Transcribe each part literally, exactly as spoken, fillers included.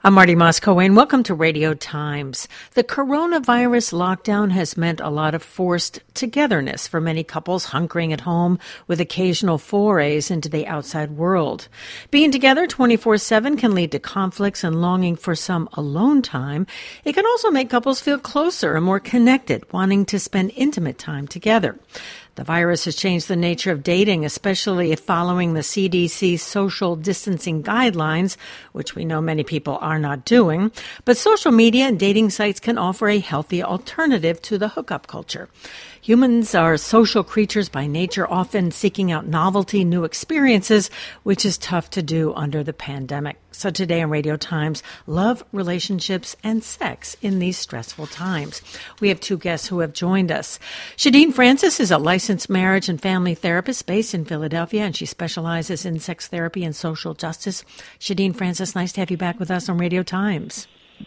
I'm Marty Moss-Cohen. Welcome to Radio Times. The coronavirus lockdown has meant a lot of forced togetherness for many couples hunkering at home with occasional forays into the outside world. Being together twenty-four seven can lead to conflicts and longing for some alone time. It can also make couples feel closer and more connected, wanting to spend intimate time together. The virus has changed the nature of dating, especially if following the C D C social distancing guidelines, which we know many people are not doing. But social media and dating sites can offer a healthy alternative to the hookup culture. Humans are social creatures by nature, often seeking out novelty, new experiences, which is tough to do under the pandemic. So today on Radio Times, love, relationships, and sex in these stressful times. We have two guests who have joined us. Shadeen Francis is a licensed marriage and family therapist based in Philadelphia, and she specializes in sex therapy and social justice. Shadeen Francis, nice to have you back with us on Radio Times.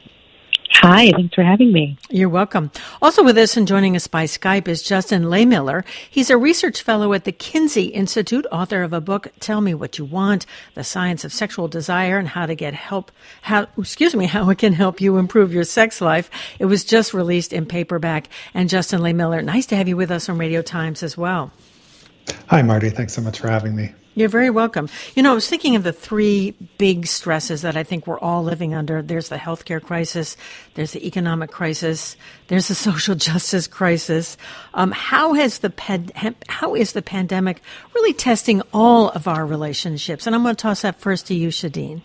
Hi, thanks for having me. You're welcome. Also with us and joining us by Skype is Justin Lehmiller. He's a research fellow at the Kinsey Institute, author of a book, Tell Me What You Want, The Science of Sexual Desire and How to Get Help, how, excuse me, how it can help you improve your sex life. It was just released in paperback. And Justin Lehmiller, nice to have you with us on Radio Times as well. Hi, Marty. Thanks so much for having me. You're very welcome. You know, I was thinking of the three big stresses that I think we're all living under. There's the healthcare crisis, there's the economic crisis, there's the social justice crisis. Um, how has the pand- how is the pandemic really testing all of our relationships? And I'm going to toss that first to you, Shadeen.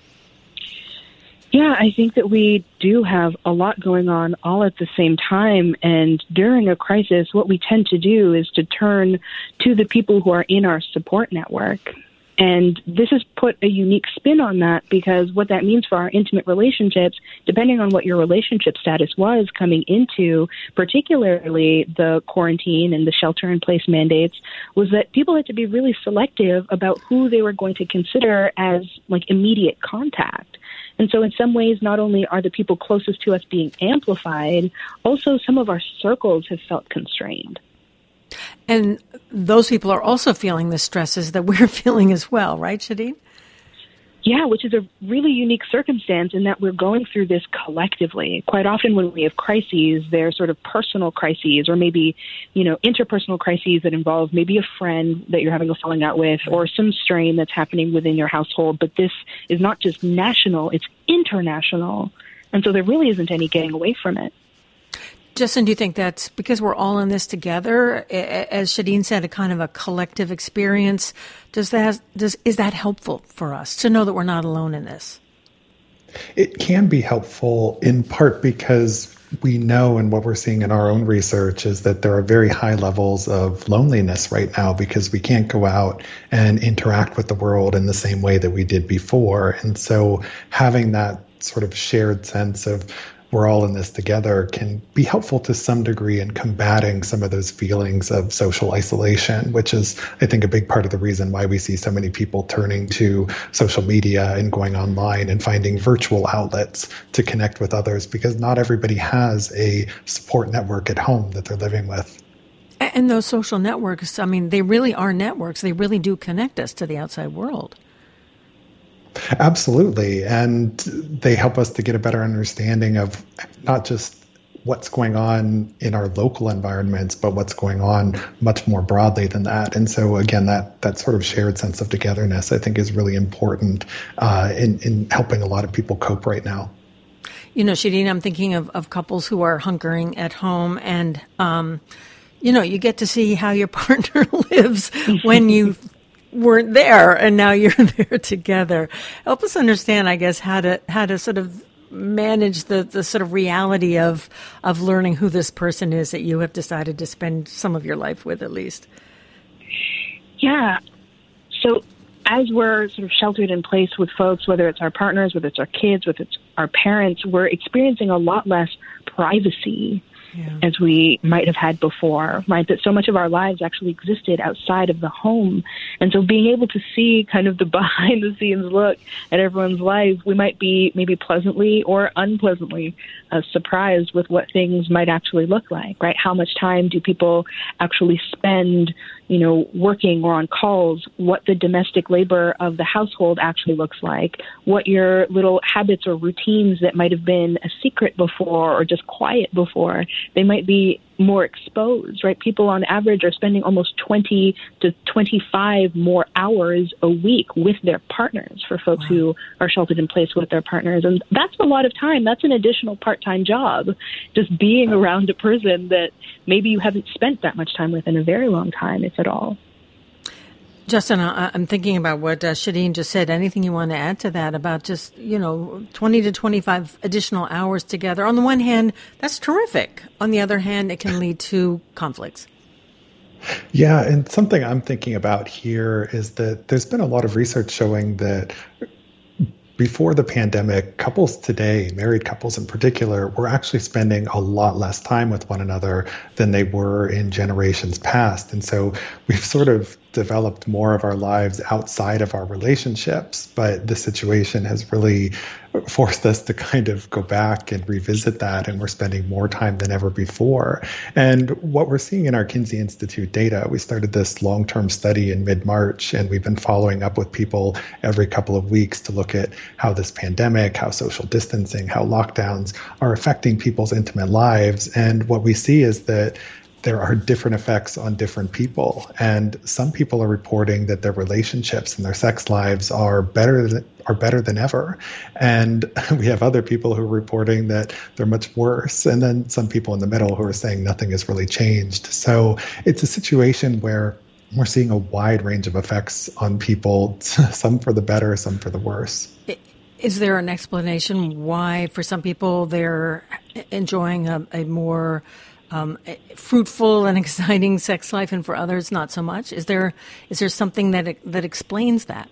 Yeah, I think that we do have a lot going on all at the same time. And during a crisis, what we tend to do is to turn to the people who are in our support network. And this has put a unique spin on that because what that means for our intimate relationships, depending on what your relationship status was coming into, particularly the quarantine and the shelter-in-place mandates, was that people had to be really selective about who they were going to consider as like immediate contact. And so in some ways, not only are the people closest to us being amplified, also some of our circles have felt constrained. And those people are also feeling the stresses that we're feeling as well, right, Shadeen? Yeah, which is a really unique circumstance in that we're going through this collectively. Quite often when we have crises, they're sort of personal crises or maybe, you know, interpersonal crises that involve maybe a friend that you're having a falling out with or some strain that's happening within your household. But this is not just national, it's international. And so there really isn't any getting away from it. Justin, do you think that's because we're all in this together, as Shadeen said, a kind of a collective experience? Does that does is that helpful for us to know that we're not alone in this? It can be helpful in part because we know, and what we're seeing in our own research is that there are very high levels of loneliness right now because we can't go out and interact with the world in the same way that we did before. And so having that sort of shared sense of we're all in this together can be helpful to some degree in combating some of those feelings of social isolation, which is, I think, a big part of the reason why we see so many people turning to social media and going online and finding virtual outlets to connect with others, because not everybody has a support network at home that they're living with. And those social networks, I mean, they really are networks. They really do connect us to the outside world. Absolutely. And they help us to get a better understanding of not just what's going on in our local environments, but what's going on much more broadly than that. And so, again, that, that sort of shared sense of togetherness, I think, is really important uh, in, in helping a lot of people cope right now. You know, Shadeen, I'm thinking of, of couples who are hunkering at home and, um, you know, you get to see how your partner lives when you weren't there and now you're there together. Help us understand, I guess, how to how to sort of manage the, the sort of reality of of learning who this person is that you have decided to spend some of your life with, at least. Yeah. So as we're sort of sheltered in place with folks, whether it's our partners, whether it's our kids, whether it's our parents, we're experiencing a lot less privacy. yeah. as we might have had before, right? That so much of our lives actually existed outside of the home. And so being able to see kind of the behind the scenes look at everyone's life, we might be maybe pleasantly or unpleasantly uh, surprised with what things might actually look like, right? How much time do people actually spend, you know, working or on calls, what the domestic labor of the household actually looks like, what your little habits or routines that might have been a secret before or just quiet before, they might be more exposed, right? People on average are spending almost twenty to twenty-five more hours a week with their partners for folks wow. who are sheltered in place with their partners. And that's a lot of time. That's an additional part-time job, just being around a person that maybe you haven't spent that much time with in a very long time, if at all. Justin, I'm thinking about what uh, Shadeen just said. Anything you want to add to that about just, you know, twenty to twenty-five additional hours together? On the one hand, that's terrific. On the other hand, it can lead to conflicts. Yeah, and something I'm thinking about here is that there's been a lot of research showing that before the pandemic, couples today, married couples in particular, were actually spending a lot less time with one another than they were in generations past. And so we've sort of developed more of our lives outside of our relationships, but the situation has really forced us to kind of go back and revisit that, and we're spending more time than ever before. And what we're seeing in our Kinsey Institute data, we started this long-term study in mid-March, and we've been following up with people every couple of weeks to look at how this pandemic, how social distancing, how lockdowns are affecting people's intimate lives. And what we see is that there are different effects on different people. And some people are reporting that their relationships and their sex lives are better than, are better than ever. And we have other people who are reporting that they're much worse. And then some people in the middle who are saying nothing has really changed. So it's a situation where we're seeing a wide range of effects on people, some for the better, some for the worse. Is there an explanation why, for some people, they're enjoying a, a more Um, fruitful and exciting sex life, and for others not so much? Is there is there something that that explains that?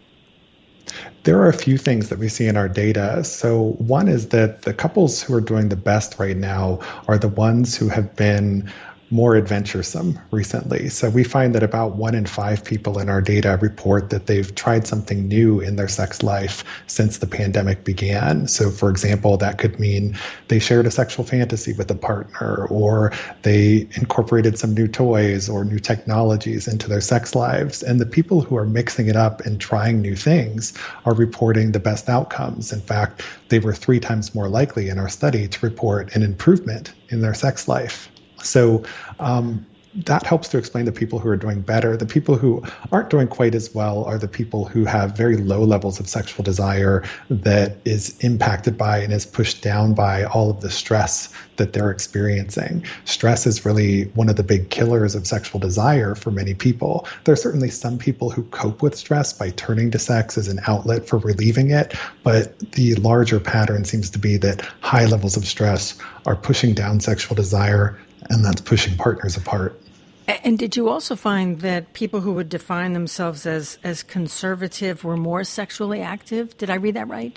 There are a few things that we see in our data. So one is that the couples who are doing the best right now are the ones who have been more adventuresome recently. So we find that about one in five people in our data report that they've tried something new in their sex life since the pandemic began. So for example, that could mean they shared a sexual fantasy with a partner, or they incorporated some new toys or new technologies into their sex lives. And the people who are mixing it up and trying new things are reporting the best outcomes. In fact, they were three times more likely in our study to report an improvement in their sex life. So um, that helps to explain the people who are doing better. The people who aren't doing quite as well are the people who have very low levels of sexual desire that is impacted by and is pushed down by all of the stress that they're experiencing. Stress is really one of the big killers of sexual desire for many people. There are certainly some people who cope with stress by turning to sex as an outlet for relieving it, but the larger pattern seems to be that high levels of stress are pushing down sexual desire, and that's pushing partners apart. And did you also find that people who would define themselves as, as conservative were more sexually active? Did I read that right?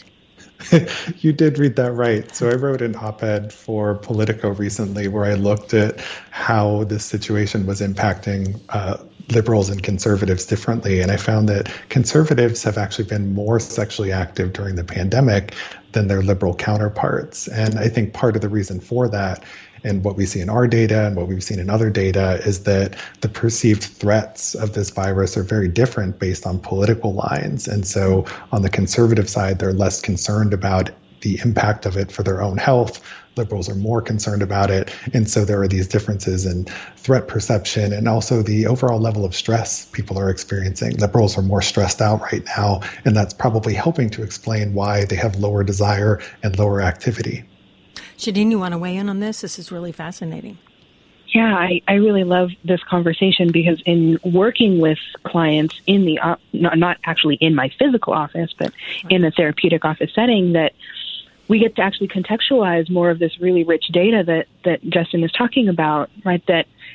You did read that right. So I wrote an op-ed for Politico recently where I looked at how this situation was impacting uh, liberals and conservatives differently. And I found that conservatives have actually been more sexually active during the pandemic than their liberal counterparts. And I think part of the reason for that, and what we see in our data and what we've seen in other data, is that the perceived threats of this virus are very different based on political lines. And so on the conservative side, they're less concerned about the impact of it for their own health. Liberals are more concerned about it. And so there are these differences in threat perception and also the overall level of stress people are experiencing. Liberals are more stressed out right now, and that's probably helping to explain why they have lower desire and lower activity. Shadeen, you want to weigh in on this? This is really fascinating. Yeah, I, I really love this conversation because in working with clients in the, uh, not, not actually in my physical office, but right. in the therapeutic office setting, that we get to actually contextualize more of this really rich data that, that Justin is talking about, right? That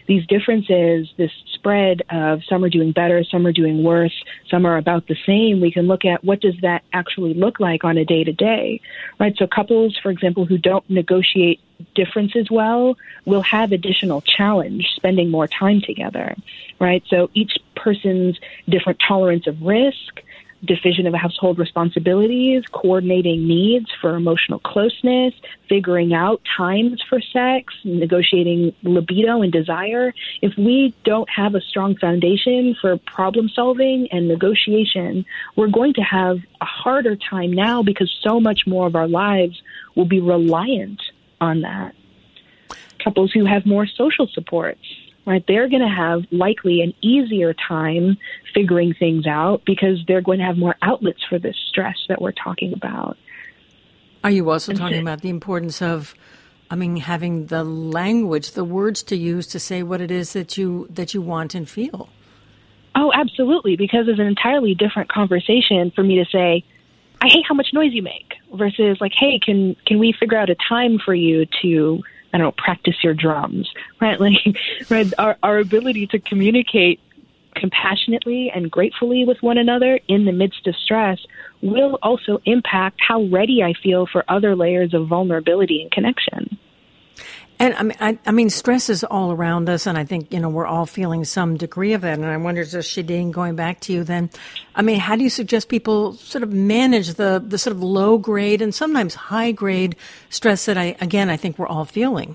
these differences, this spread of some are doing better, some are doing worse, some are about the same, we can look at what does that actually look like on a day-to-day, right? So couples, for example, who don't negotiate differences well will have additional challenge spending more time together, right? So each person's different tolerance of risk, division of household responsibilities, coordinating needs for emotional closeness, figuring out times for sex, negotiating libido and desire. If we don't have a strong foundation for problem solving and negotiation, we're going to have a harder time now because so much more of our lives will be reliant on that. Couples who have more social supports, right? They're going to have likely an easier time figuring things out because they're going to have more outlets for this stress that we're talking about. Are you also talking about the importance of, I mean, having the language, the words to use to say what it is that you that you want and feel? Oh, absolutely, because it's an entirely different conversation for me to say, I hate how much noise you make, versus like, hey, can can we figure out a time for you to, I don't know, practice your drums, right? Like, right, our, our ability to communicate compassionately and gratefully with one another in the midst of stress will also impact how ready I feel for other layers of vulnerability and connection. And I mean, I, I mean, stress is all around us, and I think, you know, we're all feeling some degree of it. And I wonder, just Shadeen, going back to you then, I mean, how do you suggest people sort of manage the, the sort of low grade and sometimes high grade stress that I, again, I think we're all feeling?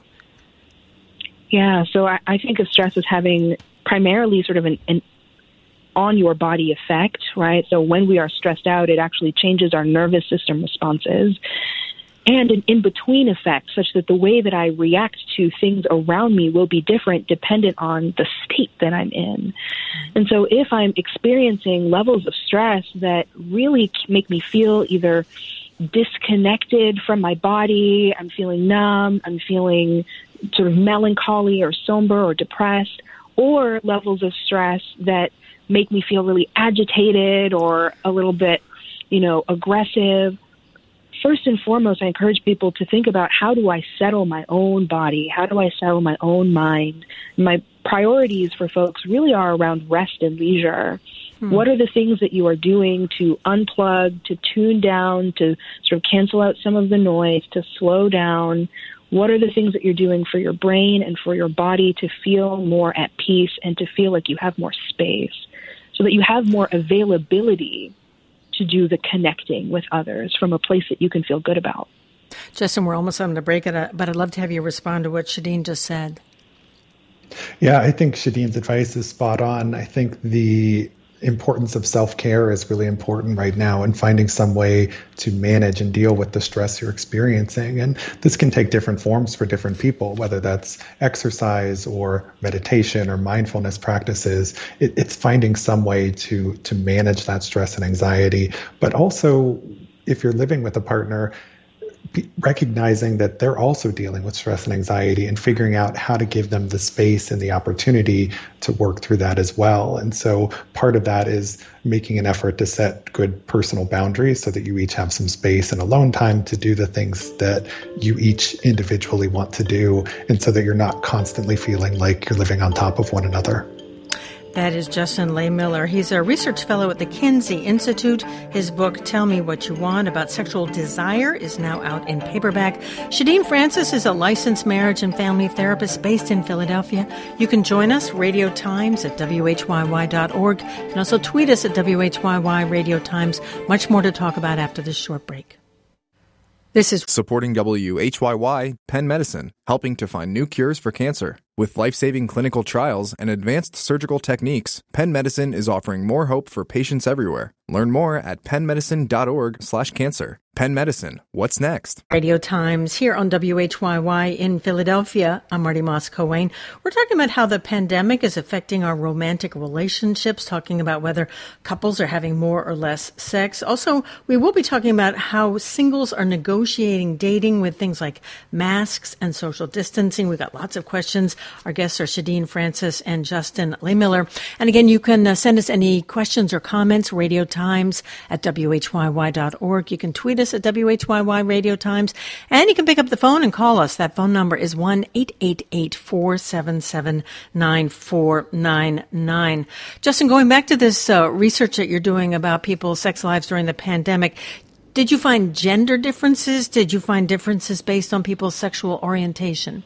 Yeah, so I, I think of stress as having primarily sort of an, an on your body effect, right? So when we are stressed out, it actually changes our nervous system responses. And an in-between effect, such that the way that I react to things around me will be different dependent on the state that I'm in. And so if I'm experiencing levels of stress that really make me feel either disconnected from my body, I'm feeling numb, I'm feeling sort of melancholy or somber or depressed, or levels of stress that make me feel really agitated or a little bit, you know, aggressive, first and foremost, I encourage people to think about, how do I settle my own body? How do I settle my own mind? My priorities for folks really are around rest and leisure. Hmm. What are the things that you are doing to unplug, to tune down, to sort of cancel out some of the noise, to slow down? What are the things that you're doing for your brain and for your body to feel more at peace and to feel like you have more space, so that you have more availability to do the connecting with others from a place that you can feel good about? Justin, we're almost on to break it, but I'd love to have you respond to what Shadeen just said. Yeah, I think Shadeen's advice is spot on. I think the importance of self-care is really important right now, and finding some way to manage and deal with the stress you're experiencing. And this can take different forms for different people, whether that's exercise or meditation or mindfulness practices. It, it's finding some way to to manage that stress and anxiety. But also, if you're living with a partner, recognizing that they're also dealing with stress and anxiety, and figuring out how to give them the space and the opportunity to work through that as well. And so part of that is making an effort to set good personal boundaries so that you each have some space and alone time to do the things that you each individually want to do, and so that you're not constantly feeling like you're living on top of one another. That is Justin Lehmiller. He's a research fellow at the Kinsey Institute. His book, Tell Me What You Want, about sexual desire, is now out in paperback. Shadeen Francis is a licensed marriage and family therapist based in Philadelphia. You can join us, Radio Times, at W H Y Y dot org. You can also tweet us at W H Y Y Radio Times. Much more to talk about after this short break. This is supporting W H Y Y Penn Medicine, helping to find new cures for cancer. With life-saving clinical trials and advanced surgical techniques, Penn Medicine is offering more hope for patients everywhere. Learn more at penn medicine dot org slash cancer. Penn Medicine, what's next? Radio Times here on W H Y Y in Philadelphia. I'm Marty Moss-Coane. We're talking about how the pandemic is affecting our romantic relationships, talking about whether couples are having more or less sex. Also, we will be talking about how singles are negotiating dating with things like masks and social distancing. We've got lots of questions. Our guests are Shadeen Francis and Justin Lehmiller. And again, you can uh, send us any questions or comments, radio Times at W H Y Y dot org. You can tweet us at W H Y Y Radio Times, and you can pick up the phone and call us. That phone number is one eight eight eight, four seven seven, nine four nine nine. Justin, going back to this uh, research that you're doing about people's sex lives during the pandemic, did you find gender differences? Did you find differences based on people's sexual orientation?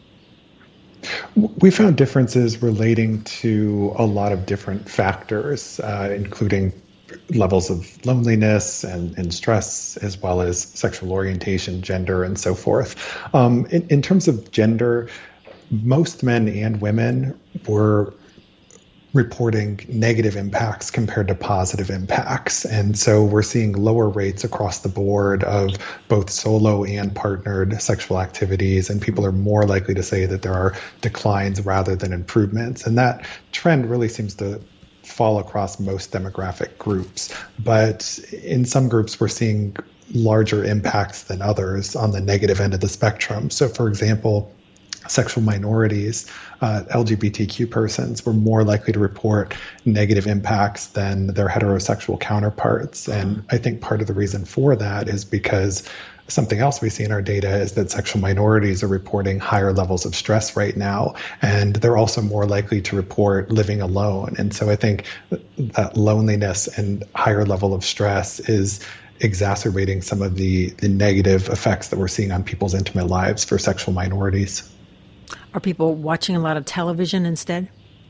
We found differences relating to a lot of different factors, uh, including levels of loneliness and, and stress, as well as sexual orientation, gender, and so forth. Um, in, in terms of gender, most men and women were reporting negative impacts compared to positive impacts. And so we're seeing lower rates across the board of both solo and partnered sexual activities. And people are more likely to say that there are declines rather than improvements. And that trend really seems to fall across most demographic groups. But in some groups, we're seeing larger impacts than others on the negative end of the spectrum. So for example, sexual minorities, uh, L G B T Q persons were more likely to report negative impacts than their heterosexual counterparts. And I think part of the reason for that is because something else we see in our data is that sexual minorities are reporting higher levels of stress right now, and they're also more likely to report living alone. And so I think that loneliness and higher level of stress is exacerbating some of the, the negative effects that we're seeing on people's intimate lives for sexual minorities. Are people watching a lot of television instead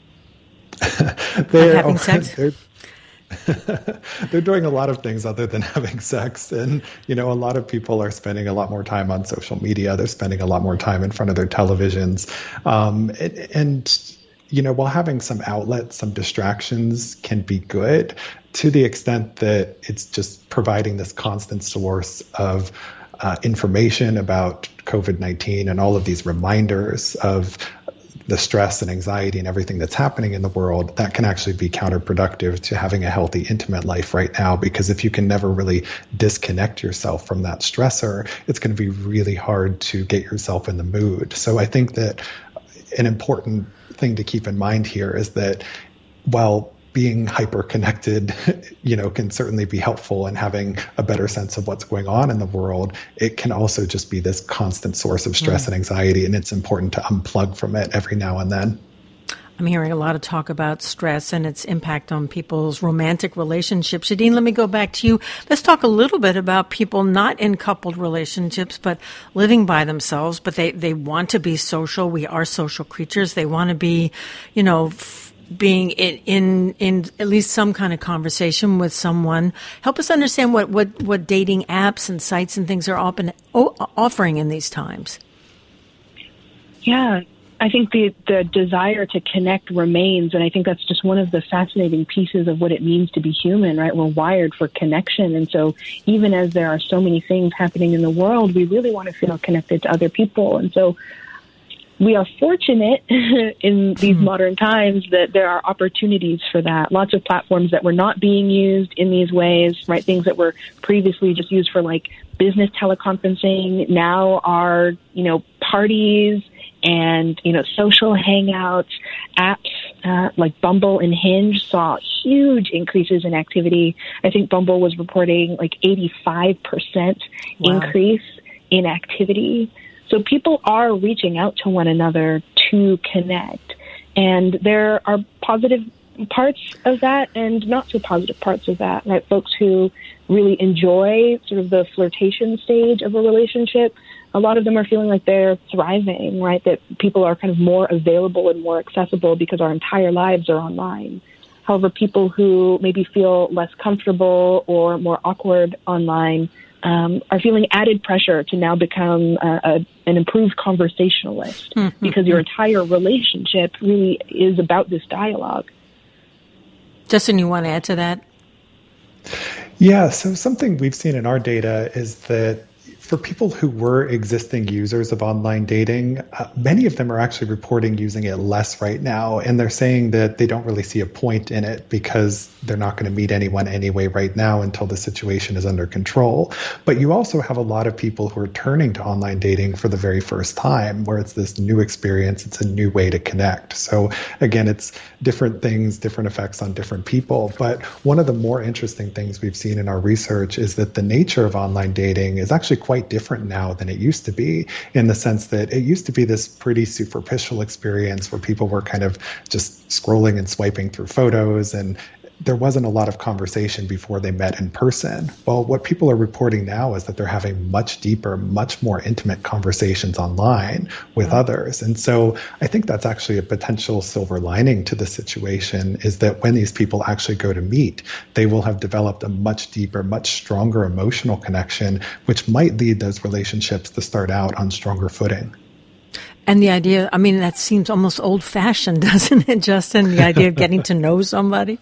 they're, of having sex? They're, they're doing a lot of things other than having sex. And, you know, a lot of people are spending a lot more time on social media. They're spending a lot more time in front of their televisions. Um, and, and, you know, while having some outlets, some distractions can be good to the extent that it's just providing this constant source of Uh, information about COVID nineteen and all of these reminders of the stress and anxiety and everything that's happening in the world, that can actually be counterproductive to having a healthy, intimate life right now. Because if you can never really disconnect yourself from that stressor, it's going to be really hard to get yourself in the mood. So I think that an important thing to keep in mind here is that while being hyper-connected, you know, can certainly be helpful in having a better sense of what's going on in the world, it can also just be this constant source of stress mm. and anxiety, and it's important to unplug from it every now and then. I'm hearing a lot of talk about stress and its impact on people's romantic relationships. Shadeen, let me go back to you. Let's talk a little bit about people not in coupled relationships, but living by themselves, but they, they want to be social. We are social creatures. They want to be, you know, f- being in, in in at least some kind of conversation with someone. Help us understand what, what, what dating apps and sites and things are often offering in these times. Yeah, I think the, the desire to connect remains, and I think that's just one of the fascinating pieces of what it means to be human, right? We're wired for connection, and so even as there are so many things happening in the world, we really want to feel connected to other people. And so we are fortunate in these hmm. modern times that there are opportunities for that. Lots of platforms that were not being used in these ways, right? Things that were previously just used for like business teleconferencing now are, you know, parties and, you know, social hangouts. Apps uh, like Bumble and Hinge saw huge increases in activity. I think Bumble was reporting like eighty-five percent wow. increase in activity. So people are reaching out to one another to connect. And there are positive parts of that and not so positive parts of that, right? Folks who really enjoy sort of the flirtation stage of a relationship, a lot of them are feeling like they're thriving, right? That people are kind of more available and more accessible because our entire lives are online. However, people who maybe feel less comfortable or more awkward online Um, are feeling added pressure to now become a, a, an improved conversationalist mm-hmm. because your entire relationship really is about this dialogue. Justin, you want to add to that? Yeah, so something we've seen in our data is that for people who were existing users of online dating, uh, many of them are actually reporting using it less right now. And they're saying that they don't really see a point in it because they're not going to meet anyone anyway right now until the situation is under control. But you also have a lot of people who are turning to online dating for the very first time, where it's this new experience. It's a new way to connect. So again, it's different things, different effects on different people. But one of the more interesting things we've seen in our research is that the nature of online dating is actually quite different now than it used to be, in the sense that it used to be this pretty superficial experience where people were kind of just scrolling and swiping through photos, and there wasn't a lot of conversation before they met in person. Well, what people are reporting now is that they're having much deeper, much more intimate conversations online with mm-hmm. others. And so I think that's actually a potential silver lining to the situation, is that when these people actually go to meet, they will have developed a much deeper, much stronger emotional connection, which might lead those relationships to start out on stronger footing. And the idea, I mean, that seems almost old-fashioned, doesn't it, Justin? The idea of getting to know somebody?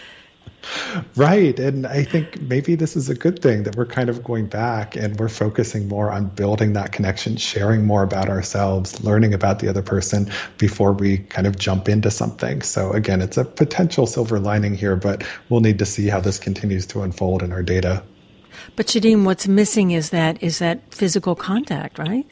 Right. And I think maybe this is a good thing that we're kind of going back and we're focusing more on building that connection, sharing more about ourselves, learning about the other person before we kind of jump into something. So again, it's a potential silver lining here, but we'll need to see how this continues to unfold in our data. But Shadeen, what's missing is that is that physical contact, right?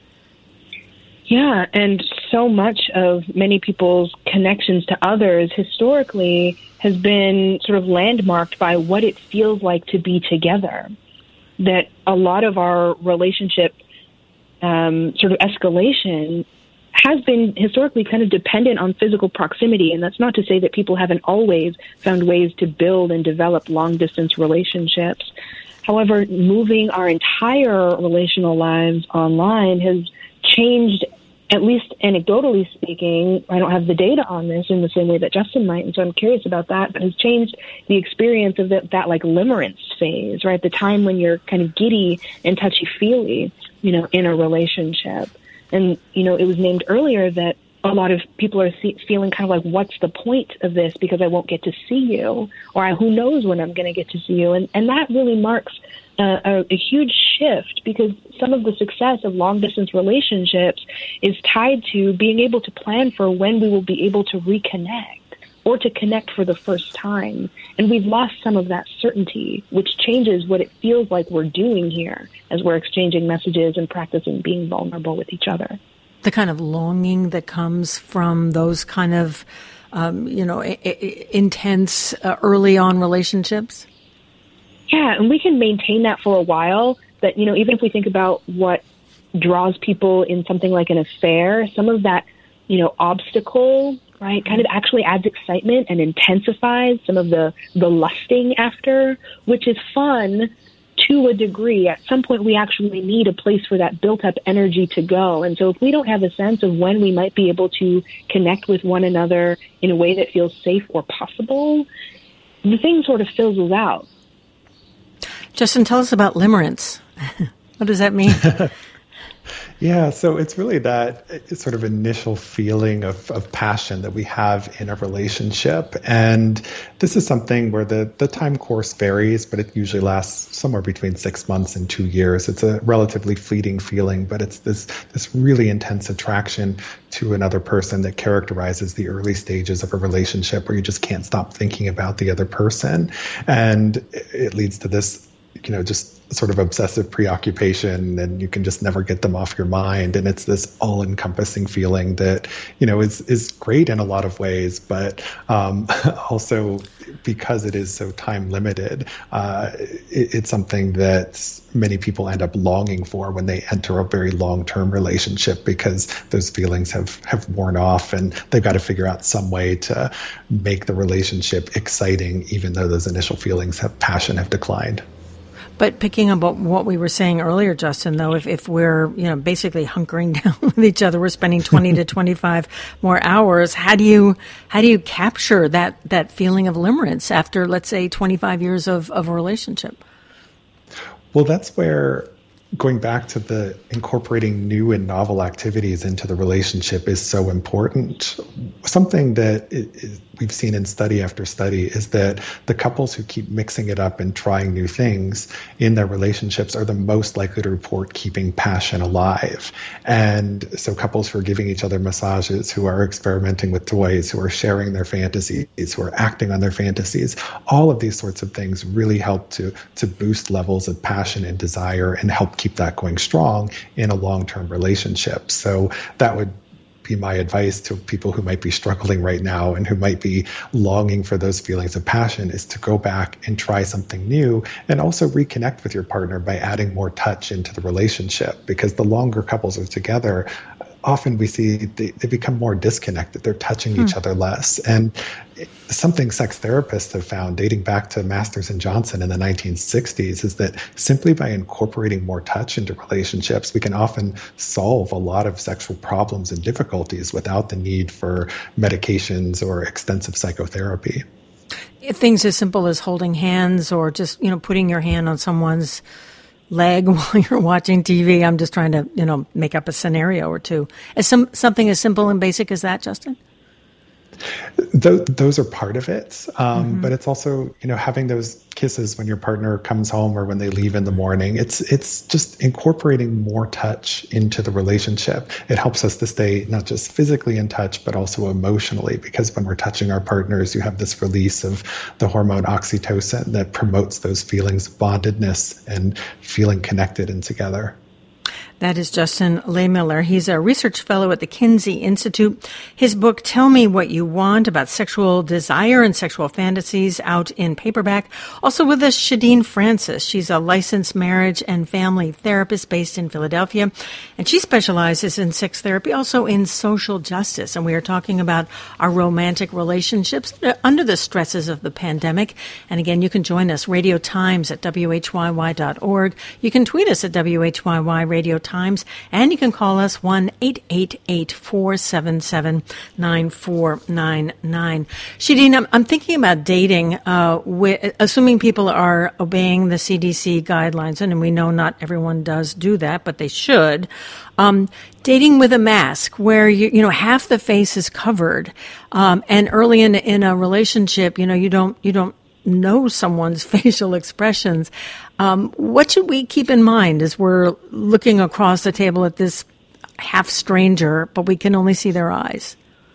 Yeah, and so much of many people's connections to others historically has been sort of landmarked by what it feels like to be together. That a lot of our relationship um, sort of escalation has been historically kind of dependent on physical proximity. And that's not to say that people haven't always found ways to build and develop long-distance relationships. However, moving our entire relational lives online has changed, at least anecdotally speaking. I don't have the data on this in the same way that Justin might, and so I'm curious about that, but has changed the experience of that, that like limerence phase, right? The time when you're kind of giddy and touchy-feely, you know, in a relationship. And, you know, it was named earlier that a lot of people are see- feeling kind of like, what's the point of this? Because I won't get to see you, or I, who knows when I'm going to get to see you. And, and that really marks uh, a, a huge shift, because some of the success of long-distance relationships is tied to being able to plan for when we will be able to reconnect or to connect for the first time. And we've lost some of that certainty, which changes what it feels like we're doing here as we're exchanging messages and practicing being vulnerable with each other. The kind of longing that comes from those kind of, um, you know, I- I- intense uh, early on relationships? Yeah, and we can maintain that for a while. But, you know, even if we think about what draws people in something like an affair, some of that, you know, obstacle, right, kind of actually adds excitement and intensifies some of the, the lusting after, which is fun to a degree. At some point, we actually need a place for that built-up energy to go. And so if we don't have a sense of when we might be able to connect with one another in a way that feels safe or possible, the thing sort of fizzles out. Justin, tell us about limerence. What does that mean? Yeah, so it's really that sort of initial feeling of, of passion that we have in a relationship. And this is something where the, the time course varies, but it usually lasts somewhere between six months and two years. It's a relatively fleeting feeling, but it's this, this really intense attraction to another person that characterizes the early stages of a relationship where you just can't stop thinking about the other person. And it leads to this, you know, just sort of obsessive preoccupation, and you can just never get them off your mind. And it's this all-encompassing feeling that, you know, is is great in a lot of ways, but um, also because it is so time limited, uh, it, it's something that many people end up longing for when they enter a very long-term relationship, because those feelings have, have worn off, and they've got to figure out some way to make the relationship exciting, even though those initial feelings of passion have declined. But picking up on what we were saying earlier, Justin, though, if, if we're, you know, basically hunkering down with each other, we're spending twenty to twenty-five more hours. How do you how do you capture that, that feeling of limerence after, let's say, twenty-five years of, of a relationship? Well, that's where going back to the incorporating new and novel activities into the relationship is so important. Something that it, it, we've seen in study after study is that the couples who keep mixing it up and trying new things in their relationships are the most likely to report keeping passion alive. And so couples who are giving each other massages, who are experimenting with toys, who are sharing their fantasies, who are acting on their fantasies, all of these sorts of things really help to, to boost levels of passion and desire and help keep that going strong in a long-term relationship. So that would be my advice to people who might be struggling right now and who might be longing for those feelings of passion, is to go back and try something new and also reconnect with your partner by adding more touch into the relationship. Because the longer couples are together, often we see they, they become more disconnected. They're touching hmm. each other less. And something sex therapists have found, dating back to Masters and Johnson in the nineteen sixties, is that simply by incorporating more touch into relationships, we can often solve a lot of sexual problems and difficulties without the need for medications or extensive psychotherapy. Things as simple as holding hands or just, you know, putting your hand on someone's leg while you're watching T V. I'm just trying to, you know, make up a scenario or two. As some something as simple and basic as that, Justin? Those, those are part of it. Um, mm-hmm. But it's also, you know, having those kisses when your partner comes home or when they leave in the morning. It's it's just incorporating more touch into the relationship. It helps us to stay not just physically in touch, but also emotionally, because when we're touching our partners, you have this release of the hormone oxytocin that promotes those feelings of bondedness and feeling connected and together. That is Justin Lehmiller. He's a research fellow at the Kinsey Institute. His book, Tell Me What You Want, about sexual desire and sexual fantasies, out in paperback. Also with us, Shadeen Francis. She's a licensed marriage and family therapist based in Philadelphia, and she specializes in sex therapy, also in social justice. And we are talking about our romantic relationships under the stresses of the pandemic. And again, you can join us, Radio Times at W H Y Y dot org. You can tweet us at W H Y Y Radio Times. Times, and you can call us one eight eight eight, four seven seven, nine four nine nine. Shadeen, I'm, I'm thinking about dating, uh, with, assuming people are obeying the C D C guidelines, and we know not everyone does do that, but they should. Um, dating with a mask, where you you know half the face is covered, um, and early in in a relationship, you know you don't you don't. know someone's facial expressions. Um, what should we keep in mind as we're looking across the table at this half stranger, but we can only see their eyes?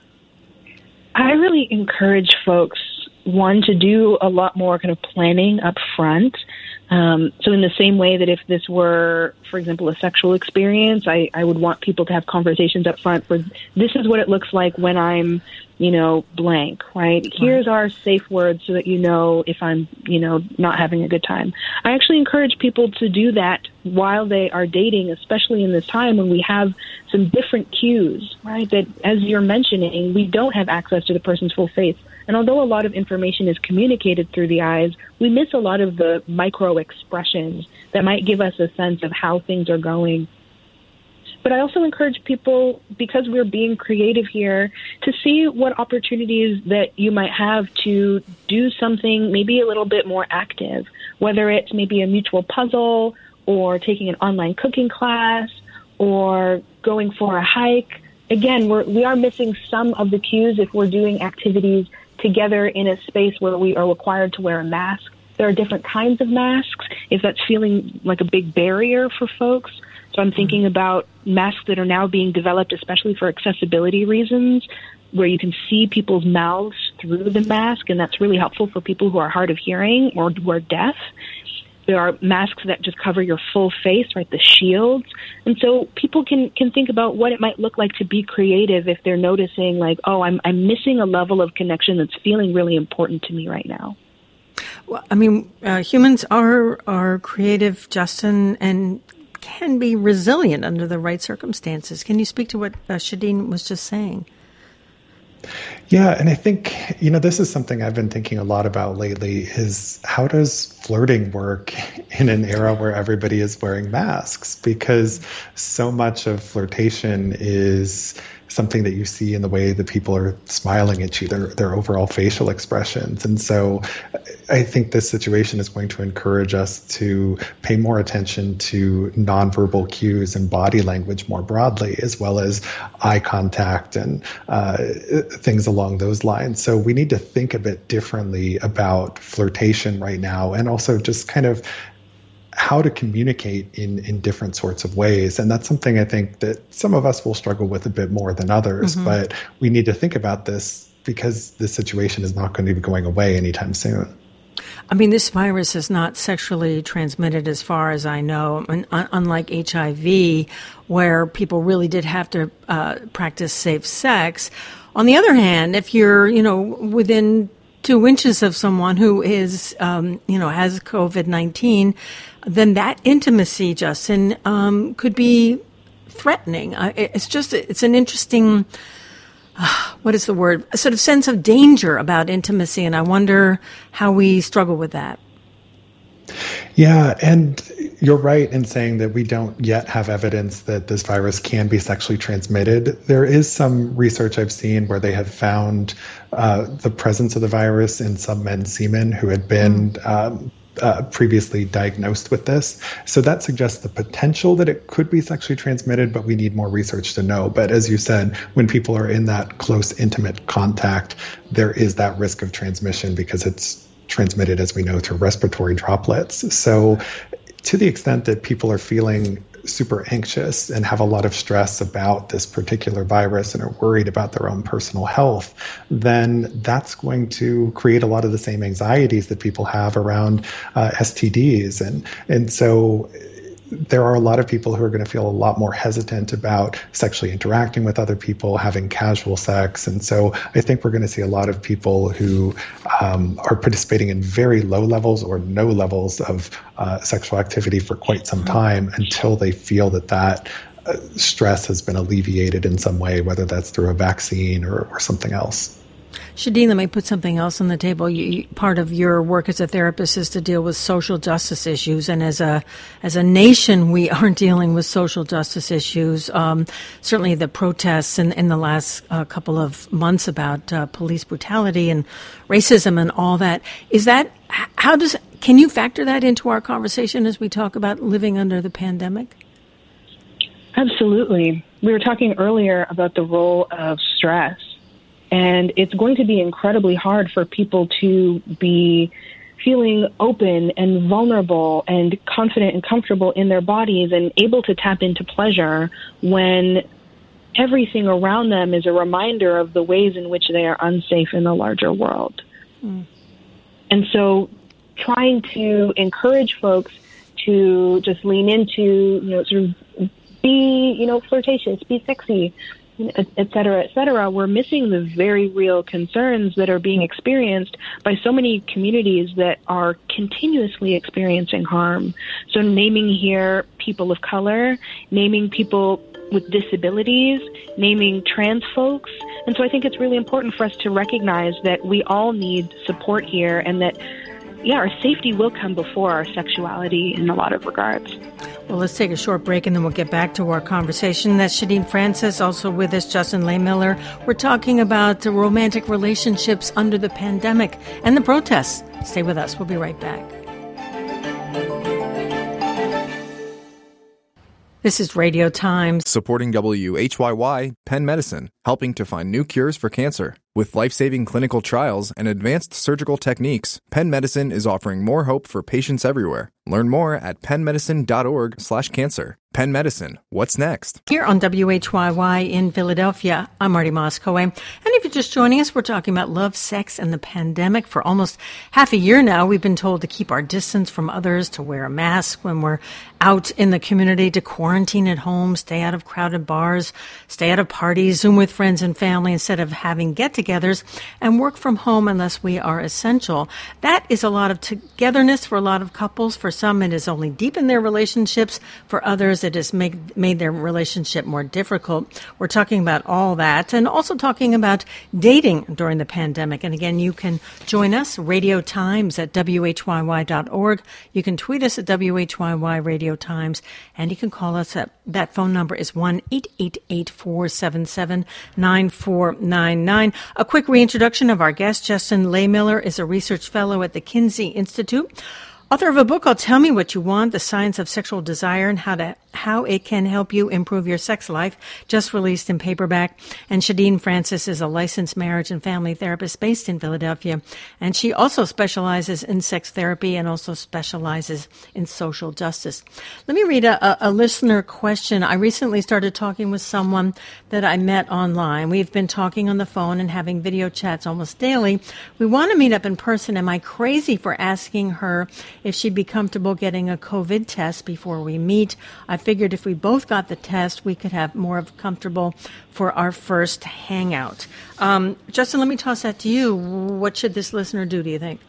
I really encourage folks, one, to do a lot more kind of planning up front. Um, so in the same way that if this were, for example, a sexual experience, I, I would want people to have conversations up front for this is what it looks like when I'm, you know, blank, right? right? Here's our safe words so that you know if I'm, you know, not having a good time. I actually encourage people to do that while they are dating, especially in this time when we have some different cues, right? That, as you're mentioning, we don't have access to the person's full face. And although a lot of information is communicated through the eyes, we miss a lot of the micro expressions that might give us a sense of how things are going. But I also encourage people, because we're being creative here, to see what opportunities that you might have to do something maybe a little bit more active, whether it's maybe a mutual puzzle or taking an online cooking class or going for a hike. Again, we're, we are missing some of the cues if we're doing activities together in a space where we are required to wear a mask. There are different kinds of masks, if that's feeling like a big barrier for folks. So I'm thinking about masks that are now being developed, especially for accessibility reasons, where you can see people's mouths through the mask, and that's really helpful for people who are hard of hearing or who are deaf. There are masks that just cover your full face, right, the shields. And so people can, can think about what it might look like to be creative if they're noticing, like, oh, I'm I'm missing a level of connection that's feeling really important to me right now. Well, I mean, uh, humans are are creative, Justin, and can be resilient under the right circumstances. Can you speak to what uh, Shadeen was just saying? Yeah, and I think, you know, this is something I've been thinking a lot about lately, is how does flirting work in an era where everybody is wearing masks? Because so much of flirtation is something that you see in the way that people are smiling at you, their, their overall facial expressions. And so I think this situation is going to encourage us to pay more attention to nonverbal cues and body language more broadly, as well as eye contact and uh, things along those lines. So we need to think a bit differently about flirtation right now, and also just kind of how to communicate in, in different sorts of ways. And that's something I think that some of us will struggle with a bit more than others, mm-hmm. but we need to think about this because this situation is not going to be going away anytime soon. I mean, this virus is not sexually transmitted as far as I know, and un- unlike H I V, where people really did have to uh, practice safe sex. On the other hand, if you're, you know, within two inches of someone who is, um, you know, has COVID nineteen, then that intimacy, Justin, um, could be threatening. Uh, it's just, it's an interesting, uh, what is the word? A sort of sense of danger about intimacy. And I wonder how we struggle with that. Yeah, and you're right in saying that we don't yet have evidence that this virus can be sexually transmitted. There is some research I've seen where they have found uh, the presence of the virus in some men's semen who had been mm. um, uh, previously diagnosed with this. So that suggests the potential that it could be sexually transmitted, but we need more research to know. But as you said, when people are in that close, intimate contact, there is that risk of transmission because it's transmitted, as we know, through respiratory droplets. So to the extent that people are feeling super anxious and have a lot of stress about this particular virus and are worried about their own personal health, then that's going to create a lot of the same anxieties that people have around uh, S T Ds. And, and so there are a lot of people who are going to feel a lot more hesitant about sexually interacting with other people, having casual sex. And so I think we're going to see a lot of people who um, are participating in very low levels or no levels of uh, sexual activity for quite some time until they feel that that uh, stress has been alleviated in some way, whether that's through a vaccine or, or something else. Shadeen, let me put something else on the table. You, part of your work as a therapist is to deal with social justice issues, and as a as a nation, we are dealing with social justice issues. Um, certainly, the protests in, in the last uh, couple of months about uh, police brutality and racism and all that. Is that how does can you factor that into our conversation as we talk about living under the pandemic? Absolutely. We were talking earlier about the role of stress. And it's going to be incredibly hard for people to be feeling open and vulnerable and confident and comfortable in their bodies and able to tap into pleasure when everything around them is a reminder of the ways in which they are unsafe in the larger world. Mm. And so trying to encourage folks to just lean into, you know, sort of be, you know, flirtatious, be sexy, et cetera, et cetera, we're missing the very real concerns that are being experienced by so many communities that are continuously experiencing harm. So naming here people of color, naming people with disabilities, naming trans folks. And so I think it's really important for us to recognize that we all need support here and that, yeah, our safety will come before our sexuality in a lot of regards. Well, let's take a short break and then we'll get back to our conversation. That's Shadeen Francis, also with us, Justin Lehmiller. We're talking about the romantic relationships under the pandemic and the protests. Stay with us. We'll be right back. This is Radio Times. Supporting W H Y Y, Penn Medicine, helping to find new cures for cancer. With life-saving clinical trials and advanced surgical techniques, Penn Medicine is offering more hope for patients everywhere. Learn more at pennmedicine.org slash cancer. Penn Medicine, what's next? Here on W H Y Y in Philadelphia, I'm Marty Moscow. And if you're just joining us, we're talking about love, sex, and the pandemic. For almost half a year now, we've been told to keep our distance from others, to wear a mask when we're out in the community, to quarantine at home, stay out of crowded bars, stay out of parties, Zoom with friends and family instead of having get-togethers, and work from home unless we are essential. That is a lot of togetherness for a lot of couples. For some, it has only deepened their relationships. For others, it has make, made their relationship more difficult. We're talking about all that and also talking about dating during the pandemic. And again, you can join us, Radio Times at W H Y Y dot org. You can tweet us at W H Y Y Radio Times, and you can call us at, that phone number is one eight eight eight, four seven seven, nine four nine nine. A quick reintroduction of our guest. Justin Lehmiller is a research fellow at the Kinsey Institute, author of a book called Tell Me What You Want, The Science of Sexual Desire and How to How It Can Help You Improve Your Sex Life, just released in paperback. And Shadeen Francis is a licensed marriage and family therapist based in Philadelphia. And she also specializes in sex therapy and also specializes in social justice. Let me read a, a listener question. I recently started talking with someone that I met online. We've been talking on the phone and having video chats almost daily. We want to meet up in person. Am I crazy for asking her if she'd be comfortable getting a COVID test before we meet? I figured if we both got the test, we could have more of comfortable for our first hangout. Um, Justin, let me toss that to you. What should this listener do, do you think?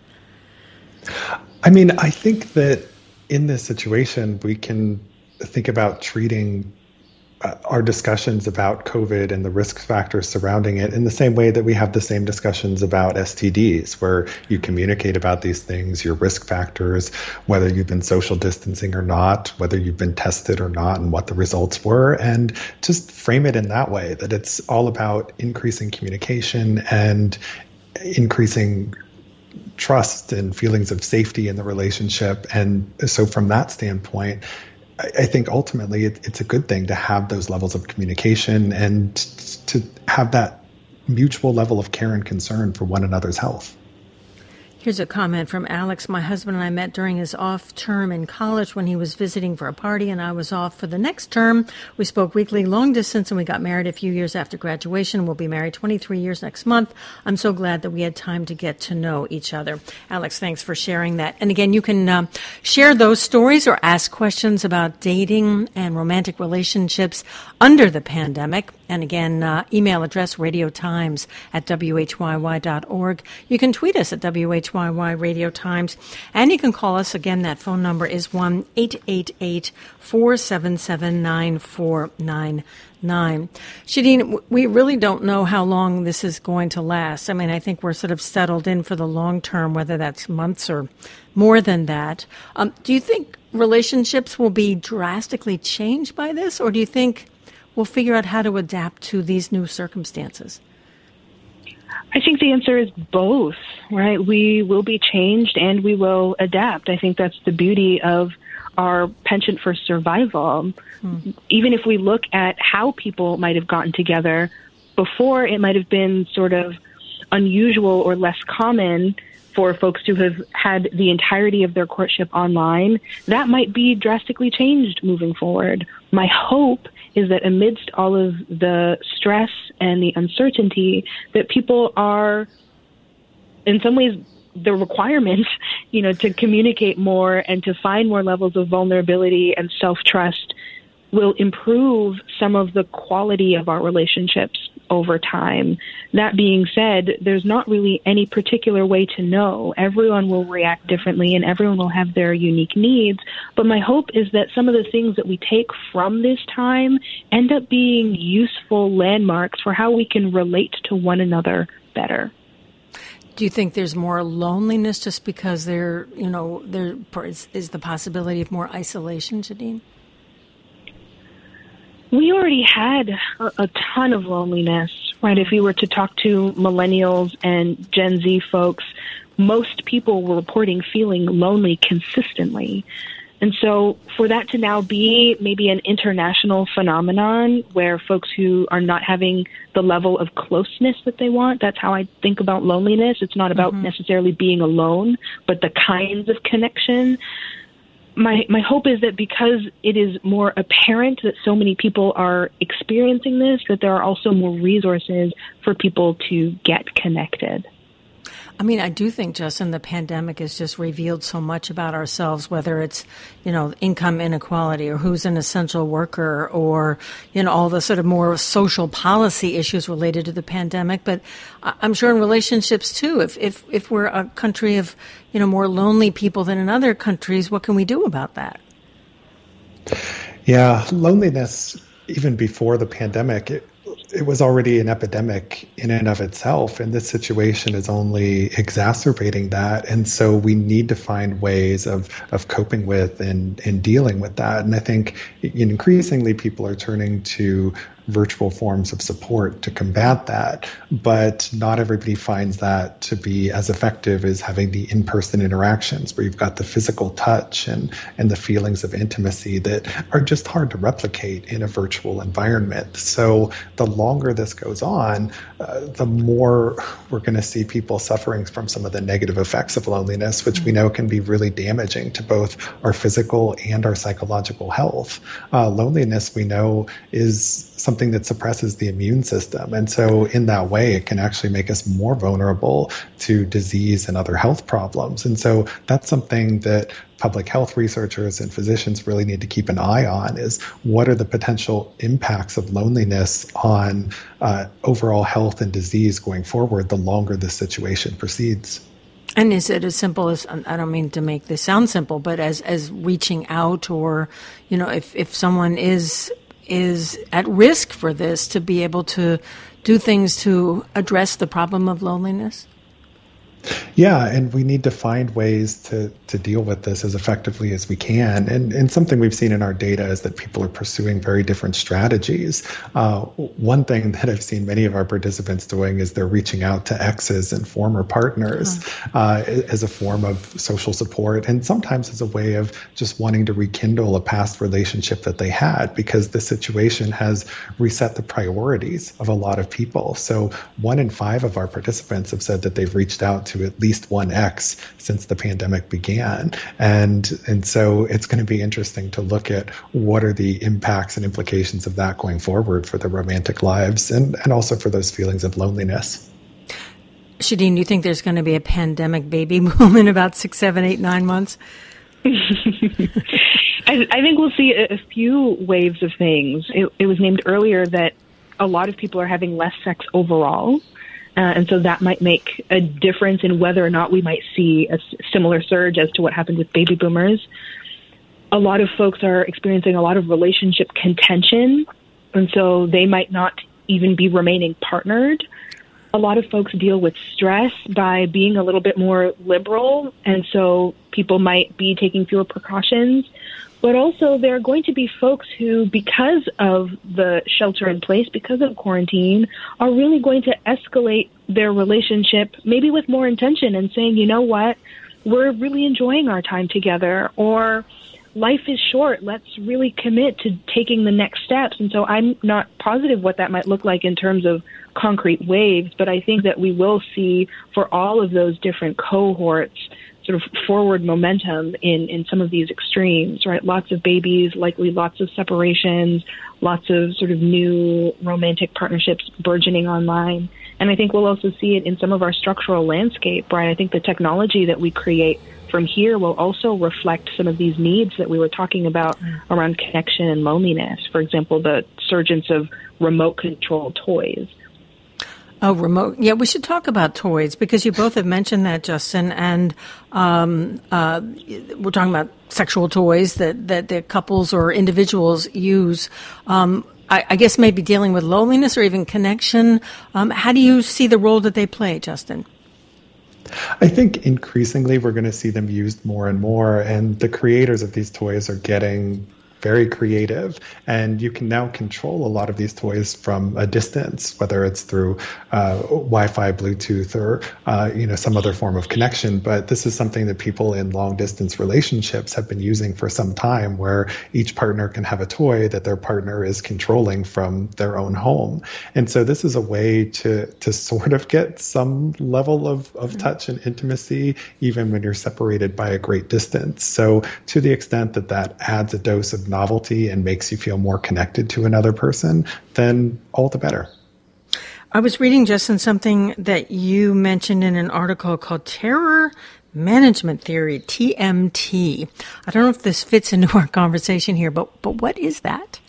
I mean, I think that in this situation, we can think about treating uh, our discussions about COVID and the risk factors surrounding it in the same way that we have the same discussions about S T Ds, where you communicate about these things, your risk factors, whether you've been social distancing or not, whether you've been tested or not, and what the results were, and just frame it in that way, that it's all about increasing communication and increasing trust and feelings of safety in the relationship. And so from that standpoint, I think ultimately it, it's a good thing to have those levels of communication and to have that mutual level of care and concern for one another's health. Here's a comment from Alex. My husband and I met during his off term in college when he was visiting for a party and I was off for the next term. We spoke weekly long distance and we got married a few years after graduation. We'll be married twenty-three years next month. I'm so glad that we had time to get to know each other. Alex, thanks for sharing that. And again, you can uh, share those stories or ask questions about dating and romantic relationships under the pandemic. And again, uh, email address radiotimes at W H Y Y dot org. You can tweet us at W H Y Y Radio Times. And you can call us. Again, that phone number is one eight eight eight, four seven seven, nine four nine nine. Shadeen, we really don't know how long this is going to last. I mean, I think we're sort of settled in for the long term, whether that's months or more than that. Um, do you think relationships will be drastically changed by this, or do you think we'll figure out how to adapt to these new circumstances? I think the answer is both, right? We will be changed and we will adapt. I think that's the beauty of our penchant for survival. Hmm. Even if we look at how people might have gotten together before, it might have been sort of unusual or less common for folks to have had the entirety of their courtship online. That might be drastically changed moving forward. My hope is that amidst all of the stress and the uncertainty, that people are, in some ways, the requirement, you know, to communicate more and to find more levels of vulnerability and self-trust will improve some of the quality of our relationships over time. That being said, there's not really any particular way to know. Everyone will react differently and everyone will have their unique needs. But my hope is that some of the things that we take from this time end up being useful landmarks for how we can relate to one another better. Do you think there's more loneliness just because there, you know, there is, is the possibility of more isolation, Shadeen? We already had a, a ton of loneliness, right? If we were to talk to millennials and Gen Z folks, most people were reporting feeling lonely consistently. And so for that to now be maybe an international phenomenon where folks who are not having the level of closeness that they want, that's how I think about loneliness. It's not about mm-hmm. necessarily being alone, but the kinds of connection. My my hope is that because it is more apparent that so many people are experiencing this, that there are also more resources for people to get connected. I mean, I do think, Justin, the pandemic has just revealed so much about ourselves, whether it's, you know, income inequality or who's an essential worker or, you know, all the sort of more social policy issues related to the pandemic. But I'm sure in relationships, too, if, if, if we're a country of, you know, more lonely people than in other countries, what can we do about that? Yeah, loneliness, even before the pandemic, it, it was already an epidemic in and of itself, and this situation is only exacerbating that. And so we need to find ways of, of coping with and, and dealing with that. And I think increasingly people are turning to virtual forms of support to combat that, but not everybody finds that to be as effective as having the in-person interactions where you've got the physical touch and, and the feelings of intimacy that are just hard to replicate in a virtual environment. So the longer this goes on, uh, the more we're going to see people suffering from some of the negative effects of loneliness, which we know can be really damaging to both our physical and our psychological health. Uh, loneliness, we know, is something that suppresses the immune system. And so in that way, it can actually make us more vulnerable to disease and other health problems. And so that's something that public health researchers and physicians really need to keep an eye on, is what are the potential impacts of loneliness on uh, overall health and disease going forward the longer this situation proceeds. And is it as simple as, I don't mean to make this sound simple, but as, as reaching out, or, you know, if, if someone is is at risk for this, to be able to do things to address the problem of loneliness? Yeah, and we need to find ways to, to deal with this as effectively as we can. And, and something we've seen in our data is that people are pursuing very different strategies. Uh, one thing that I've seen many of our participants doing is they're reaching out to exes and former partners uh-huh. uh, as a form of social support, and sometimes as a way of just wanting to rekindle a past relationship that they had, because the situation has reset the priorities of a lot of people. So one in five of our participants have said that they've reached out to at least one ex since the pandemic began. And, and so it's going to be interesting to look at what are the impacts and implications of that going forward for their romantic lives, and, and also for those feelings of loneliness. Shadeen, do you think there's going to be a pandemic baby boom in about six, seven, eight, nine months? I, I think we'll see a, a few waves of things. It, it was named earlier that a lot of people are having less sex overall. Uh, and so that might make a difference in whether or not we might see a s- similar surge as to what happened with baby boomers. A lot of folks are experiencing a lot of relationship contention, and so they might not even be remaining partnered. A lot of folks deal with stress by being a little bit more liberal, and so people might be taking fewer precautions. But also there are going to be folks who, because of the shelter in place, because of quarantine, are really going to escalate their relationship, maybe with more intention, and saying, you know what, we're really enjoying our time together, or life is short, let's really commit to taking the next steps. And so I'm not positive what that might look like in terms of concrete waves, but I think that we will see for all of those different cohorts sort of forward momentum in, in some of these extremes, right? Lots of babies, likely lots of separations, lots of sort of new romantic partnerships burgeoning online. And I think we'll also see it in some of our structural landscape, right? I think the technology that we create from here will also reflect some of these needs that we were talking about around connection and loneliness. For example, the surgence of remote control toys. Oh, remote. Yeah, we should talk about toys, because you both have mentioned that, Justin, and um, uh, we're talking about sexual toys that, that, that couples or individuals use. Um, I, I guess maybe dealing with loneliness or even connection. Um, how do you see the role that they play, Justin? I think increasingly we're going to see them used more and more, and the creators of these toys are getting very creative, and you can now control a lot of these toys from a distance, whether it's through uh, Wi-Fi, Bluetooth, or uh, you know some other form of connection. But this is something that people in long-distance relationships have been using for some time, where each partner can have a toy that their partner is controlling from their own home. And so this is a way to to sort of get some level of, of touch and intimacy, even when you're separated by a great distance. So to the extent that that adds a dose of novelty and makes you feel more connected to another person, then all the better. All I was reading, Justin, something that you mentioned in an article called Terror Management Theory, T M T. I don't know if this fits into our conversation here, but but what is that?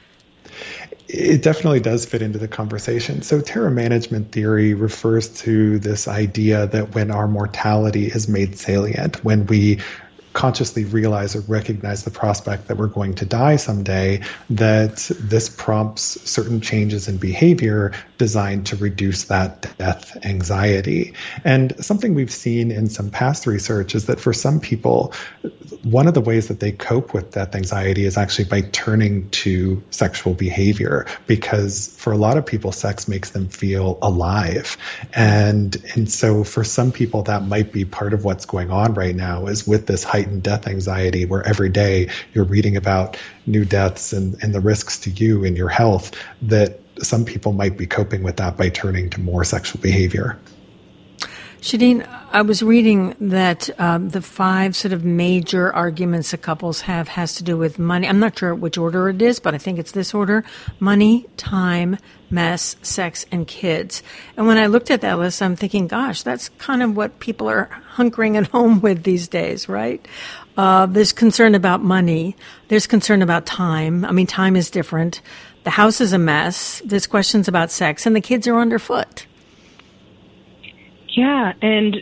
It definitely does fit into the conversation. So terror management theory refers to this idea that when our mortality is made salient, when we consciously realize or recognize the prospect that we're going to die someday, that this prompts certain changes in behavior designed to reduce that death anxiety. And something we've seen in some past research is that for some people, one of the ways that they cope with death anxiety is actually by turning to sexual behavior, because for a lot of people, sex makes them feel alive. And, and so for some people, that might be part of what's going on right now, is with this heightened death anxiety, where every day you're reading about new deaths and, and the risks to you and your health, that some people might be coping with that by turning to more sexual behavior. Shadeen, I was reading that um, the five sort of major arguments that couples have has to do with money. I'm not sure which order it is, but I think it's this order: money, time, mess, sex, and kids. And when I looked at that list, I'm thinking, gosh, that's kind of what people are hunkering at home with these days, right? Uh, there's concern about money. There's concern about time. I mean, time is different. The house is a mess. There's questions about sex, and the kids are underfoot. Yeah, and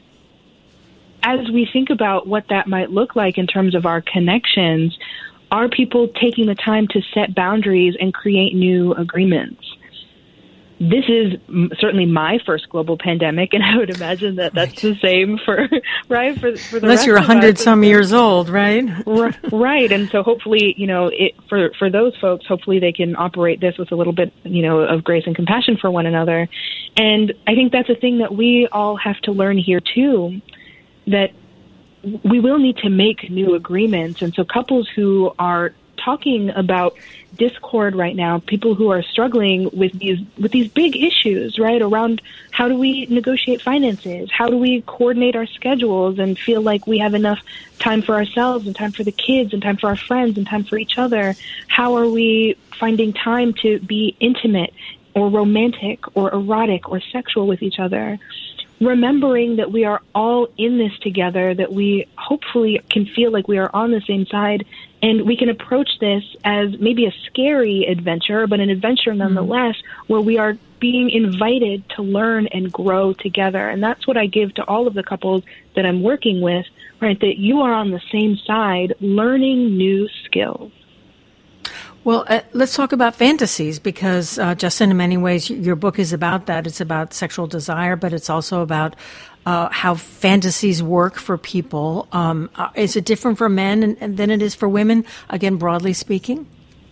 as we think about what that might look like in terms of our connections, are people taking the time to set boundaries and create new agreements? This is certainly my first global pandemic, and I would imagine that that's right. the same for right for, for the unless rest you're a hundred some us. years old, right? Right, and so hopefully, you know, it, for for those folks, hopefully they can operate this with a little bit, you know, of grace and compassion for one another. And I think that's a thing that we all have to learn here too, that we will need to make new agreements. And so couples who are talking about discord right now, people who are struggling with these with these big issues, right, around how do we negotiate finances, how do we coordinate our schedules and feel like we have enough time for ourselves and time for the kids and time for our friends and time for each other, how are we finding time to be intimate or romantic or erotic or sexual with each other, remembering that we are all in this together, that we hopefully can feel like we are on the same side, and we can approach this as maybe a scary adventure, but an adventure nonetheless, mm-hmm. where we are being invited to learn and grow together. And that's what I give to all of the couples that I'm working with, right, that you are on the same side learning new skills. Well, uh, let's talk about fantasies, because, uh, Justin, in many ways, your book is about that. It's about sexual desire, but it's also about uh, how fantasies work for people. Um, uh, is it different for men and, and than it is for women, again, broadly speaking?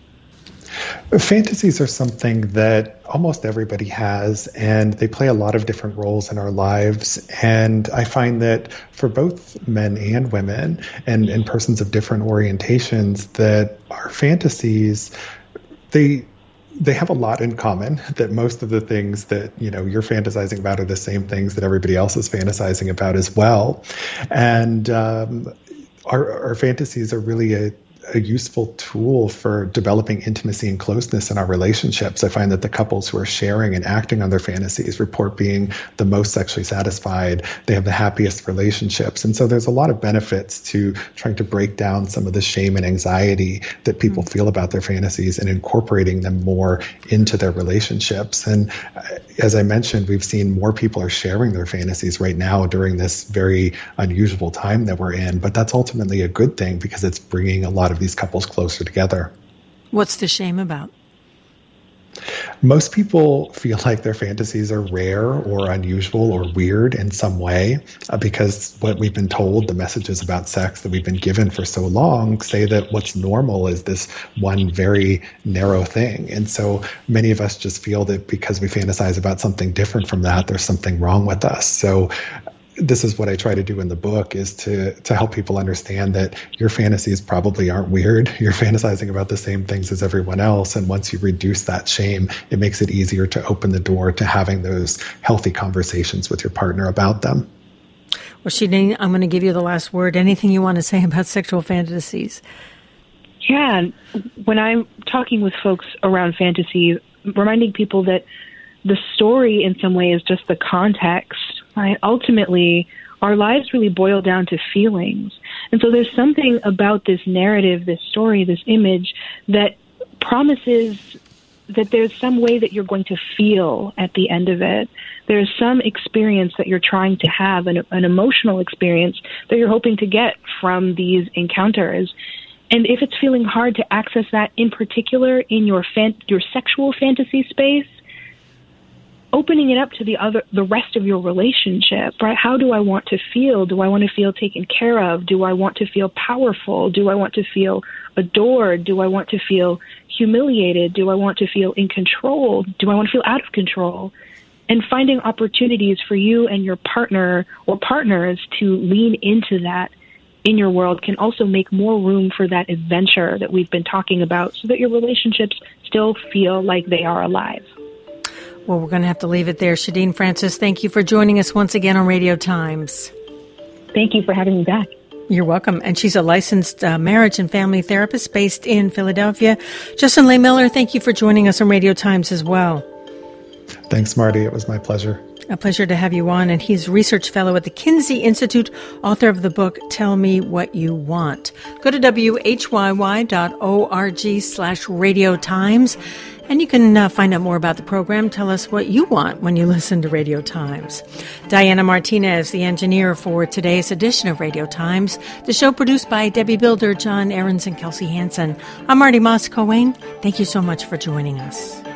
Fantasies are something that almost everybody has, and they play a lot of different roles in our lives. And I find that for both men and women and, and persons of different orientations, that our fantasies, they they have a lot in common, that most of the things that, you know, you're fantasizing about are the same things that everybody else is fantasizing about as well. And um, our, our fantasies are really a a useful tool for developing intimacy and closeness in our relationships. I find that the couples who are sharing and acting on their fantasies report being the most sexually satisfied. They have the happiest relationships. And so there's a lot of benefits to trying to break down some of the shame and anxiety that people mm-hmm. feel about their fantasies and incorporating them more into their relationships. And as I mentioned, we've seen more people are sharing their fantasies right now during this very unusual time that we're in. But that's ultimately a good thing, because it's bringing a lot of these couples closer together. What's the shame about? Most people feel like their fantasies are rare or unusual or weird in some way, uh, because what we've been told, the messages about sex that we've been given for so long, say that what's normal is this one very narrow thing. And so many of us just feel that because we fantasize about something different from that, there's something wrong with us. So this is what I try to do in the book, is to to help people understand that your fantasies probably aren't weird. You're fantasizing about the same things as everyone else. And once you reduce that shame, it makes it easier to open the door to having those healthy conversations with your partner about them. Well, Shadeen, I'm going to give you the last word. Anything you want to say about sexual fantasies? Yeah. When I'm talking with folks around fantasies, reminding people that the story in some way is just the context, right? Ultimately, our lives really boil down to feelings. And so there's something about this narrative, this story, this image that promises that there's some way that you're going to feel at the end of it. There's some experience that you're trying to have, an, an emotional experience that you're hoping to get from these encounters. And if it's feeling hard to access that in particular in your fan- your sexual fantasy space, opening it up to the other, the rest of your relationship, right? How do I want to feel? Do I want to feel taken care of? Do I want to feel powerful? Do I want to feel adored? Do I want to feel humiliated? Do I want to feel in control? Do I want to feel out of control? And finding opportunities for you and your partner or partners to lean into that in your world can also make more room for that adventure that we've been talking about so that your relationships still feel like they are alive. Well, we're going to have to leave it there. Shadeen Francis, thank you for joining us once again on Radio Times. Thank you for having me back. You're welcome. And she's a licensed uh, marriage and family therapist based in Philadelphia. Justin Lehmiller, thank you for joining us on Radio Times as well. Thanks, Marty. It was my pleasure. A pleasure to have you on. And he's research fellow at the Kinsey Institute, author of the book, Tell Me What You Want. Go to W H Y Y dot org slash Radio Times. And you can uh, find out more about the program. Tell us what you want when you listen to Radio Times. Diana Martinez, the engineer for today's edition of Radio Times. The show produced by Debbie Builder, John Ahrens, and Kelsey Hansen. I'm Marty Moss-Coane. Thank you so much for joining us.